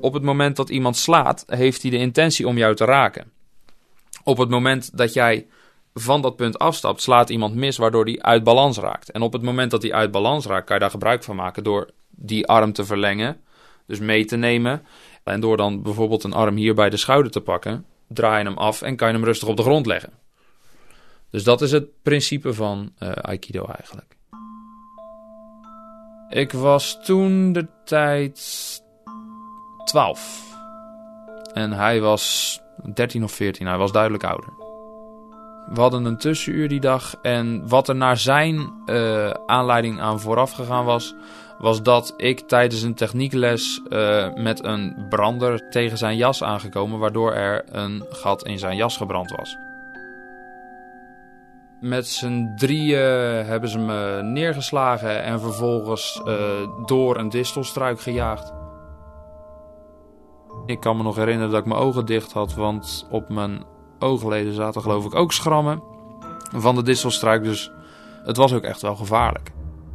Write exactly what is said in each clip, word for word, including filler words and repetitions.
Op het moment dat iemand slaat, heeft hij de intentie om jou te raken. Op het moment dat jij van dat punt afstapt, slaat iemand mis, waardoor hij uit balans raakt. En op het moment dat hij uit balans raakt, kan je daar gebruik van maken door die arm te verlengen, dus mee te nemen. En door dan bijvoorbeeld een arm hier bij de schouder te pakken, draai je hem af en kan je hem rustig op de grond leggen. Dus dat is het principe van uh, Aikido eigenlijk. Ik was toen de tijd twaalf. En hij was dertien of veertien, hij was duidelijk ouder. We hadden een tussenuur die dag en wat er naar zijn uh, aanleiding aan vooraf gegaan was, was dat ik tijdens een techniekles uh, met een brander tegen zijn jas aangekomen, waardoor er een gat in zijn jas gebrand was. Met z'n drieën hebben ze me neergeslagen en vervolgens uh, door een distelstruik gejaagd. Ik kan me nog herinneren dat ik mijn ogen dicht had, want op mijn oogleden zaten geloof ik ook schrammen van de distelstruik, dus het was ook echt wel gevaarlijk.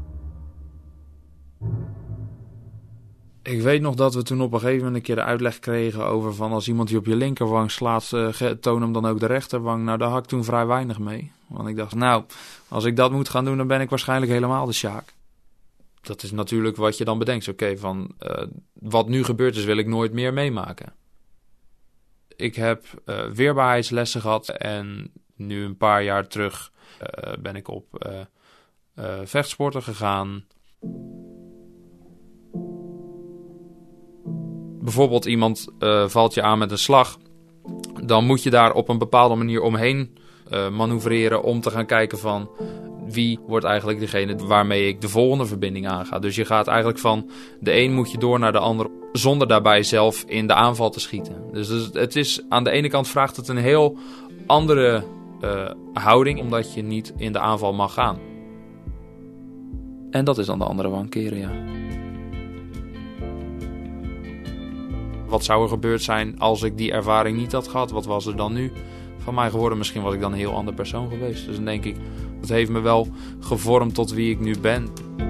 Ik weet nog dat we toen op een gegeven moment een keer de uitleg kregen over van als iemand die op je linkerwang slaat, uh, toon hem dan ook de rechterwang. Nou, daar had ik toen vrij weinig mee. Want ik dacht, nou, als ik dat moet gaan doen, dan ben ik waarschijnlijk helemaal de sjaak. Dat is natuurlijk wat je dan bedenkt. Oké, okay, van uh, wat nu gebeurd is, wil ik nooit meer meemaken. Ik heb uh, weerbaarheidslessen gehad en nu een paar jaar terug uh, ben ik op uh, uh, vechtsporten gegaan. Bijvoorbeeld iemand uh, valt je aan met een slag. Dan moet je daar op een bepaalde manier omheen uh, manoeuvreren om te gaan kijken van wie wordt eigenlijk degene waarmee ik de volgende verbinding aanga. Dus je gaat eigenlijk van de een moet je door naar de ander zonder daarbij zelf in de aanval te schieten. Dus het is, aan de ene kant vraagt het een heel andere uh, houding, omdat je niet in de aanval mag gaan. En dat is dan de andere wang keren, ja. Wat zou er gebeurd zijn als ik die ervaring niet had gehad? Wat was er dan nu van mij geworden? Misschien was ik dan een heel ander persoon geweest. Dus dan denk ik, dat heeft me wel gevormd tot wie ik nu ben.